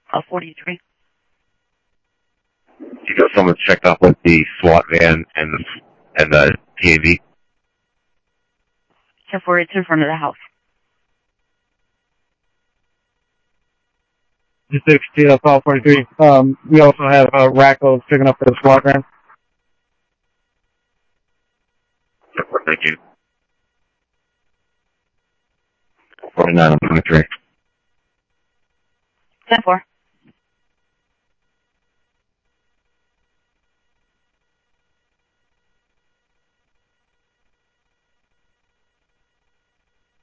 43. You got someone checked up with the SWAT van and the TAV? 10-4, it's in front of the house. Just 60, call 43. We also have Racco picking up the SWAT van. Thank you. 49 on 23. 10-4.